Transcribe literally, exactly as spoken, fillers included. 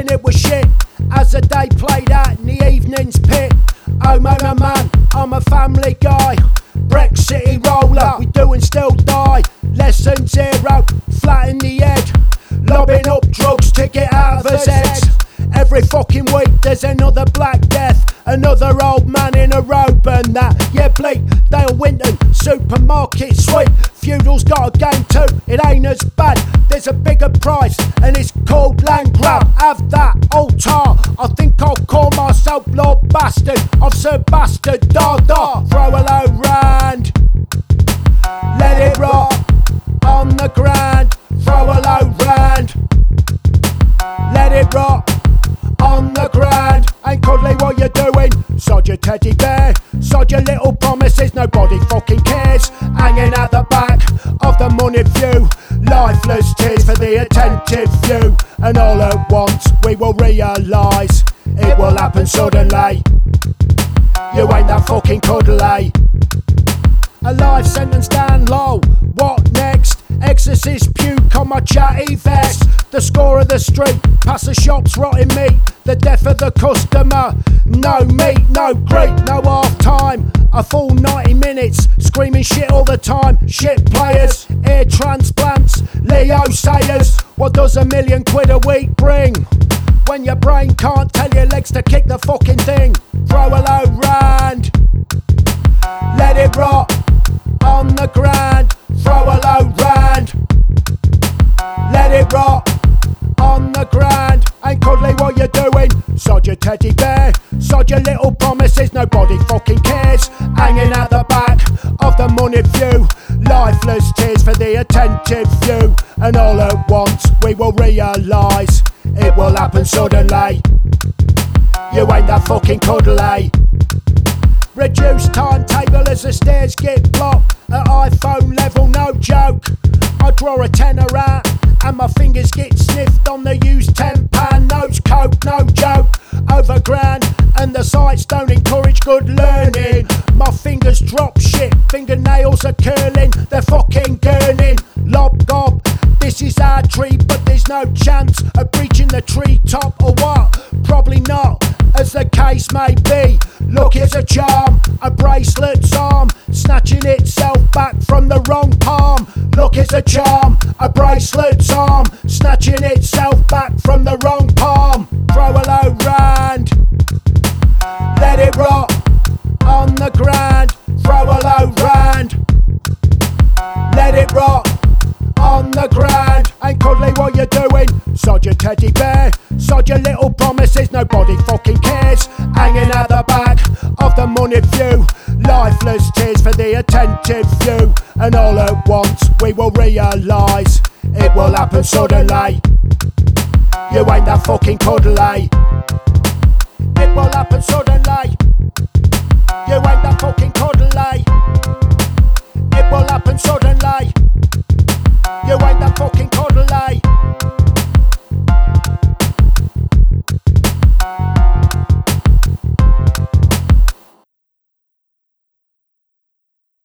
and it was shit as the day played out in the evening's pit. Oh man, oh man, I'm a family guy, Brexit roller, we do and still die. Lesson zero, flat in the head, lobbing up drugs to get out of his heads. Every fucking week there's another black death, another old man in a robe and that. Yeah, bleak, Dale Winton, supermarket sweep. Feudal's got a game too, it ain't as bad. There's a bigger price and it's called land grab. Have that old tar, I think I'll call myself Lord Bastard of Sir Bastard Dada. Throw a low round, let it rock on the ground. Throw a low round, let it rock on the ground. Ain't cuddly what you're doing, sod your teddy bear, sod your little promises, nobody fucking cares. Hanging at the back of the moneyed view, lifeless tears for the attentive few. And all at once we will realise it will happen suddenly. You ain't that fucking cuddly. A life sentence down low, what next? Exorcist puke on my chatty vest. The score of the street, past the shops rotting meat. The death of the customer, no meat, no great, no half time. A full ninety minutes, screaming shit all the time. Shit players, ear transplants, Leo Sayers. What does a million quid a week bring when your brain can't tell your legs to kick the fucking thing? Throw a low round, let it rot on the ground. Throw a low round, let it rot on the ground. Ain't cuddly what you're doing, sod your teddy bear, sod your little promises, nobody fucking cares. Hanging at the back of the moneyed view, lifeless tears for the attentive few. And all at once we will realise it will happen suddenly. You ain't that fucking cuddly. Reduced timetable as the stairs get blocked. At iPhone level, no joke. I draw a tenner out and my fingers get sniffed on the used ten pound notes. Coke, no joke. Over grand and the sites don't encourage good learning. My fingers drop shit, fingernails are curling, they're fucking gurning. Lob gob, this is our tree, but there's no chance of breaching the tree top or what? Probably not, as the case may be. Look, here's a charm, a bracelet's arm, snatching itself back from the wrong palm. Look, here's a charm, a bracelet's arm, snatching itself back from the wrong palm. Throw a low round, let it rot on the ground. Throw a low round, let it rot on the ground. Ain't cuddly what you're doing, sod your teddy bear, sod your little promises, nobody fucking cares. Hanging at the back of the moneyed view, lifeless tears for the attentive few. And all at once we will realise it will happen suddenly. You ain't that fucking cuddly. It will happen suddenly. You ain't that fucking cuddly. It will happen suddenly. You ain't that fucking cuddly.